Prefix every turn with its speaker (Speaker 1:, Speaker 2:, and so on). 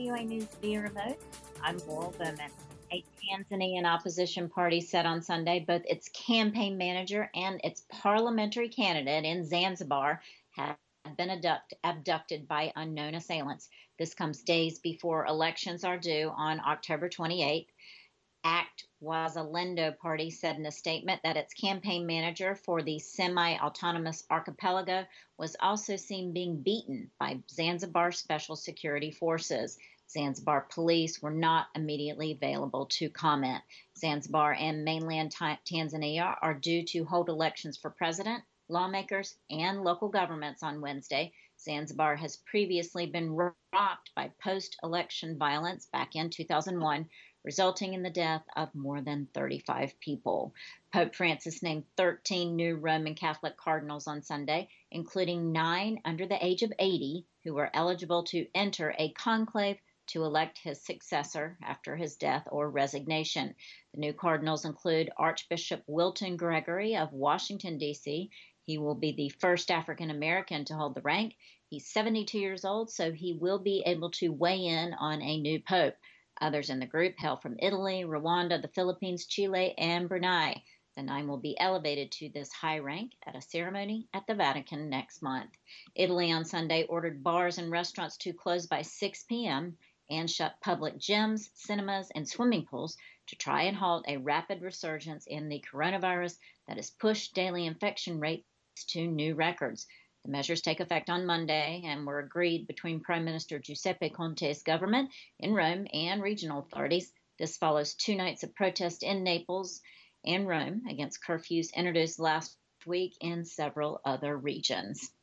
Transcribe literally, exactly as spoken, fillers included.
Speaker 1: W A News via remote. I'm Laurel Bowman. A Tanzanian opposition party said on Sunday both its campaign manager and its parliamentary candidate in Zanzibar had been abduct, abducted by unknown assailants. This comes days before elections are due on October twenty-eighth. ACT Wazalendo Party said in a statement that its campaign manager for the semi-autonomous archipelago was also seen being beaten by Zanzibar Special Security Forces. Zanzibar police were not immediately available to comment. Zanzibar and mainland Tanzania are due to hold elections for president, lawmakers, and local governments on Wednesday. Zanzibar has previously been rocked by post-election violence back in two thousand one, resulting in the death of more than thirty-five people. Pope Francis named thirteen new Roman Catholic cardinals on Sunday, including nine under the age of eighty who are eligible to enter a conclave to elect his successor after his death or resignation. The new cardinals include Archbishop Wilton Gregory of Washington, D C He will be the first African American to hold the rank. He's seventy-two years old, so he will be able to weigh in on a new pope. Others in the group hail from Italy, Rwanda, the Philippines, Chile, and Brunei. The nine will be elevated to this high rank at a ceremony at the Vatican next month. Italy on Sunday ordered bars and restaurants to close by six p.m. and shut public gyms, cinemas, and swimming pools to try and halt a rapid resurgence in the coronavirus that has pushed daily infection rates to new records. The measures take effect on Monday and were agreed between Prime Minister Giuseppe Conte's government in Rome and regional authorities. This follows two nights of protest in Naples and Rome against curfews introduced last week in several other regions.